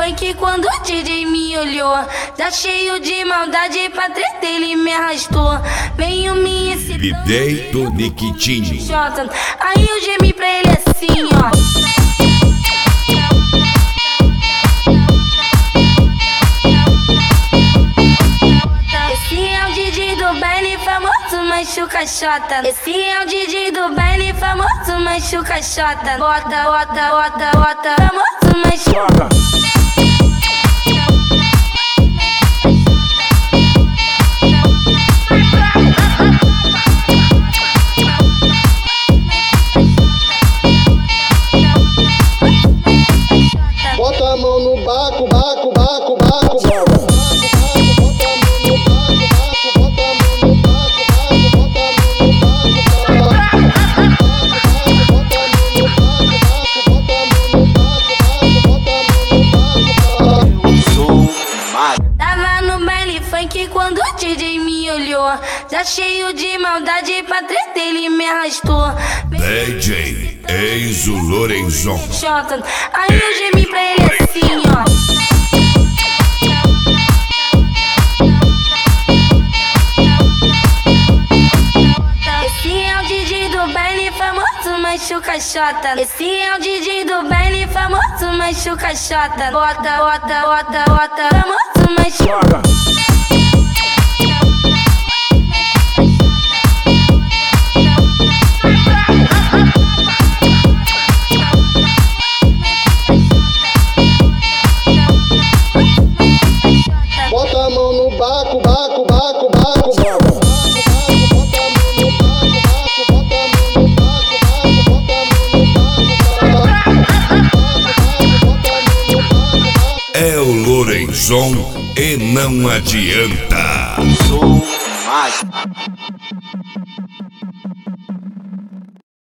funk quando o DJ me olhou. Já cheio de maldade pra treta ele me arrastou. Venho me excitando, Lidei do Niquitinho. aí eu gemi pra ele assim, ó. Esse é o DJ do baile famoso, machuca chota. Esse é o DJ do baile famoso, machuca chota. Bota, bota, bota, bota, famoso, machuca. Bota a mão no baco, baco, baco, baco, baco. Tava no baile funk quando o DJ me olhou. Já cheio de maldade pra treta ele me arrastou. DJ Enzo Lorenzon. Aí eu gemi pra ele assim, ó. Esse é o DJ do baile famoso, machuca chota. Esse é o DJ do baile famoso, machuca chota. Bota, bota, bota, bota, famoso, machuca. Bota a mão no baco, baco, baco, baco, baco. É o Lorenzon e não adianta. Sou mágico.